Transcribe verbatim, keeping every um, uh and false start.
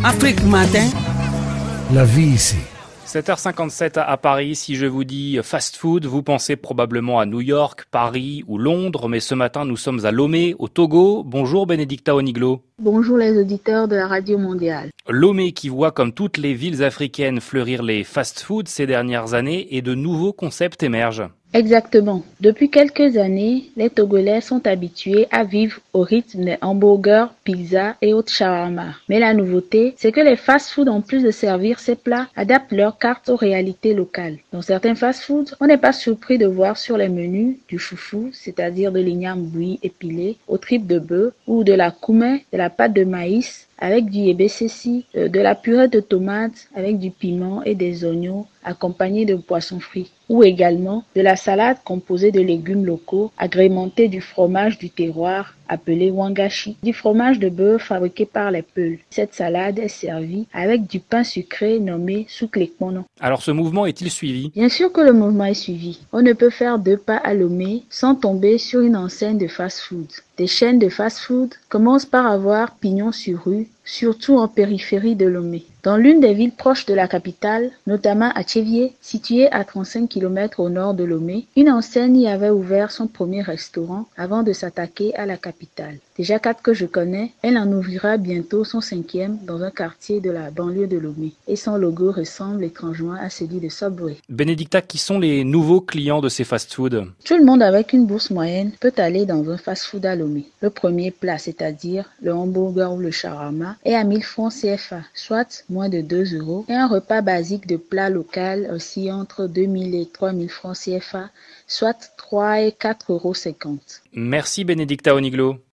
Afrique Matin. La vie ici. sept heures cinquante-sept à Paris, si je vous dis fast-food, vous pensez probablement à New York, Paris ou Londres, mais ce matin nous sommes à Lomé, au Togo. Bonjour Benedicta Oniglo. Bonjour les auditeurs de la Radio Mondiale. Lomé qui voit comme toutes les villes africaines fleurir les fast-foods ces dernières années et de nouveaux concepts émergent. Exactement. Depuis quelques années, les Togolais sont habitués à vivre au rythme des hamburgers, pizzas et autres shawarma. Mais la nouveauté, c'est que les fast-foods, en plus de servir ces plats, adaptent leur carte aux réalités locales. Dans certains fast-foods, on n'est pas surpris de voir sur les menus du foufou, c'est-à-dire de l'igname bouilli épilé, aux tripes de bœuf ou de la koumé, de la pâte de maïs, avec du yébé-sessi, de la purée de tomates avec du piment et des oignons accompagnés de poissons frits, ou également de la salade composée de légumes locaux agrémentée du fromage du terroir appelé wangashi, du fromage de bœuf fabriqué par les Peuls. Cette salade est servie avec du pain sucré nommé souklékmono. Alors ce mouvement est-il suivi? Bien sûr que le mouvement est suivi. On ne peut faire deux pas à Lomé sans tomber sur une enseigne de fast-food. Des chaînes de fast-food commencent par avoir pignon sur rue, surtout en périphérie de Lomé. Dans l'une des villes proches de la capitale, notamment à Tchévié, située à trente-cinq kilomètres au nord de Lomé, une enseigne y avait ouvert son premier restaurant avant de s'attaquer à la capitale. Déjà quatre que je connais, elle en ouvrira bientôt son cinquième dans un quartier de la banlieue de Lomé. Et son logo ressemble étrangement à celui de Subway. Benedicta, qui sont les nouveaux clients de ces fast-foods? Tout le monde avec une bourse moyenne peut aller dans un fast-food à Lomé. Le premier plat, c'est-à-dire le hamburger ou le shawarma, est à mille francs C F A, soit moins de deux euros, et un repas basique de plat local aussi entre deux mille et trois mille francs C F A, soit trois et quatre euros cinquante. Merci Benedicta Oniglo.